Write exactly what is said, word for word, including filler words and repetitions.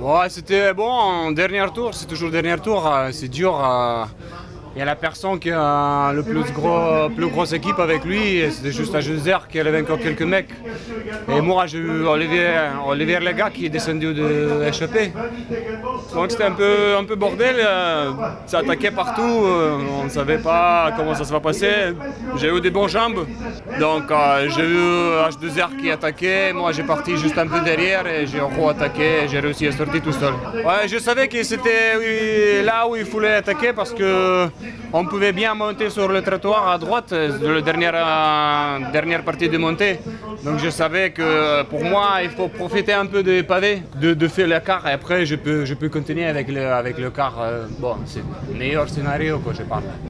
Ouais, c'était bon, en dernier tour, c'est toujours dernier tour, euh, c'est dur. euh, Il y a la personne qui a le plus gros, plus grosse équipe avec lui, et c'était juste à Genzer qui avait encore quelques mecs. Et moi, j'ai eu Olivier, Olivier Lega qui est descendu de échappé. Donc c'était un peu, un peu bordel, euh, ça attaquait partout, euh, on ne savait pas comment ça se va passer. J'ai eu des bonnes jambes, donc euh, j'ai eu H deux R qui attaquait, moi j'ai parti juste un peu derrière et j'ai re-attaqué et j'ai réussi à sortir tout seul. Ouais, je savais que c'était oui, là où il fallait attaquer parce que on pouvait bien monter sur le trottoir à droite, la dernière, euh, dernière partie de montée. Donc je savais que pour moi, il faut profiter un peu des pavés, de, de faire le quart et après je peux, je peux continuer avec le, avec le quart. Euh, bon, c'est le meilleur scénario que je parle.